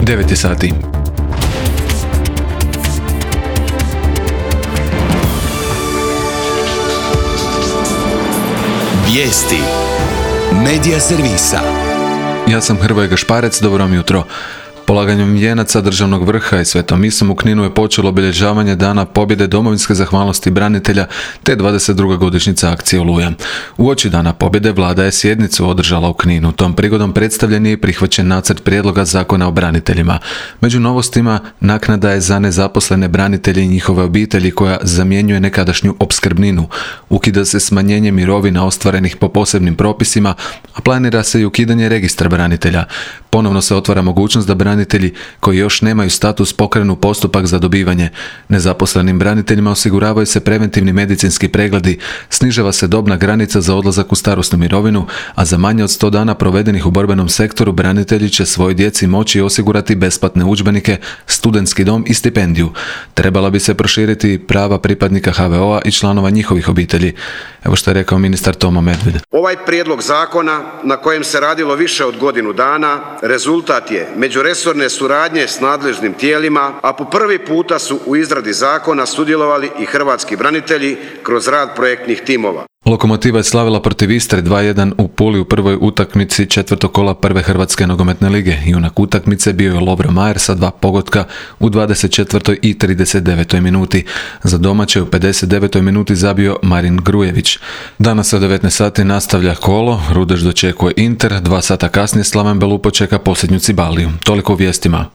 9 sati. Vijesti Medija servisa. Ja sam Hrvoje Gašparec, dobro vam jutro. Polaganjem vijenaca državnog vrha i svetom misom u Kninu je počelo obilježavanje Dana pobjede domovinske zahvalnosti branitelja te 22. godišnjica akcije Oluja. Uoči Dana pobjede vlada je sjednicu održala u Kninu. Tom prigodom predstavljen je i prihvaćen nacrt prijedloga zakona o braniteljima. Među novostima naknada je za nezaposlene branitelje i njihove obitelji koja zamjenjuje nekadašnju opskrbninu. Ukida se smanjenje mirovina ostvarenih po posebnim propisima, a planira se i ukidanje registra branitelja. Ponovno se otvara mogućnost da branitelji koji još nemaju status pokrenu postupak za dobivanje. Nezaposlenim braniteljima osiguravaju se preventivni medicinski pregledi, snižava se dobna granica za odlazak u starosnu mirovinu, a za manje od 100 dana provedenih u borbenom sektoru branitelji će svojoj djeci moći osigurati besplatne udžbenike, studentski dom i stipendiju. Trebala bi se proširiti prava pripadnika HVO-a i članova njihovih obitelji. Evo što je rekao ministar Tomo Medved. Ovaj prijedlog zakona, na kojem se radilo više od godinu dana, rezultat je međuresorne suradnje s nadležnim tijelima, a po prvi puta su u izradi zakona sudjelovali i hrvatski branitelji kroz rad projektnih timova. Lokomotiva je slavila protiv Istre 2:1 u Puli u prvoj utakmici četvrtog kola prve Hrvatske nogometne lige. Junak utakmice bio je Lovro Majer sa 2 pogotka u 24. i 39. minuti. Za domaće u 59. minuti zabio Marin Grujević. Danas od 19 sati nastavlja kolo, Rudeš dočekuje Inter, 2 sata kasnije Slaven Belupo čeka posljednju Cibaliju. Toliko u vijestima.